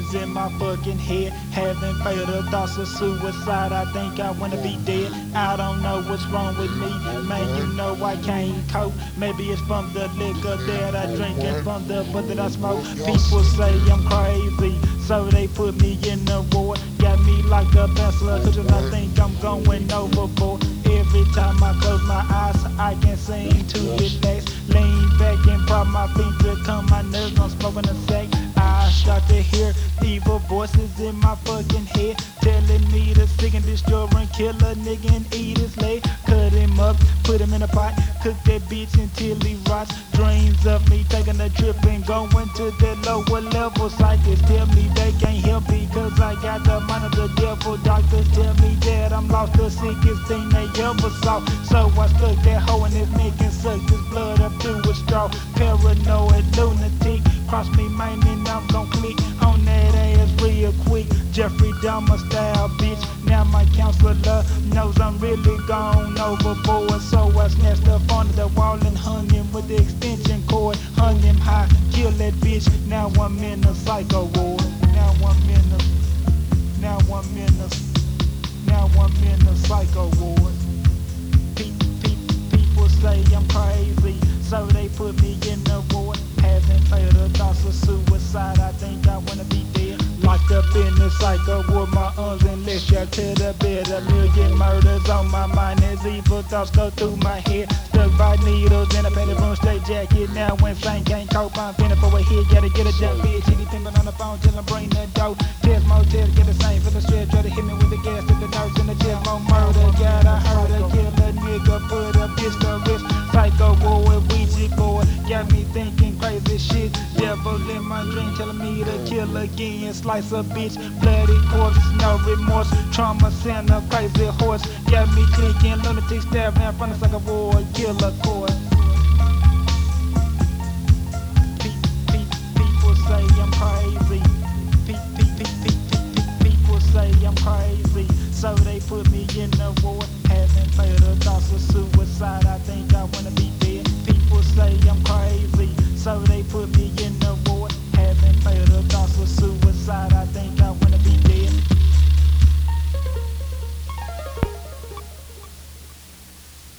voices in my fucking head, having fatal thoughts of suicide. I think I wanna be dead. I don't know what's wrong with me, man. You know I can't cope. Maybe it's from the liquor that I drink and from the bud that I smoke. People say I'm crazy, so they put me in the ward. Got me like a bachelor, cause I think I'm going overboard. Every time I close my eyes, I can't seem to relax. Lean back and prop my feet to calm my nerves. I'm smoking a sack. I start to hear evil voices in my fucking head, telling me to stick and destroy and kill a nigga and eat his leg. Cut him up, put him in a pot, cook that bitch until he rots. Dreams of me taking a trip and going to the lower level. Psychics tell me they can't help because I got the mind of the devil. Doctors tell me that I'm lost, the sickest thing they ever saw. So I stuck that hoe in his neck and sucked his blood up through a straw. Paranoid lunatic, cross me, man, and I'm gon' click on that ass real quick. Jeffrey Dahmer style, bitch. Now my counselor knows I'm really gone overboard. So I snatched up onto the wall and hung him with the extension cord. Hung him high, killed that bitch. Now I'm in a psycho ward. Now I'm in a, now I'm in a, now I'm in a psycho ward. People say I'm crazy, so they put me in the ward. Having fatal thoughts of suicide, I think I wanna be dead. Locked up in the psycho ward, my arms and legs strapped to the bed. A million murders on my mind as evil thoughts go through my head. Stuck by needles in a padded room, straight jacket. Now insane, can't cope, I'm finna for a hit. Gotta get a jump, bitch. Anything but on the phone till I bring the dough. Test motel, get the same for the stress. Try to hit me with the gas to the nose in the chest. More murder, gotta hurt her, kill a nigga, put a bitch to risk. Psycho boy, Ouija boy, got me thinking crazy shit. Devil in my dream telling me to kill again. Slice a bitch, bloody corpse, no remorse. Trauma sent a crazy horse. Got me clicking, lunatic stabbing in front of like a war, killer course. People say I'm crazy. People say I'm crazy, so they put me in the ward. Having fatal thoughts of suicide, I think